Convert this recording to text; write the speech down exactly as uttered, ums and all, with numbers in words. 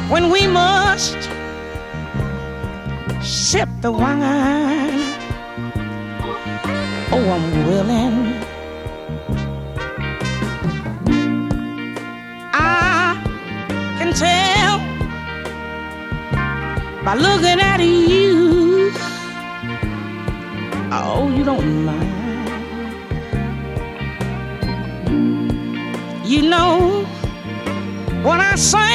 when we must sip the wine. Oh, I'm willing. I can tell by looking at you. Oh, you don't mind. You know when I sing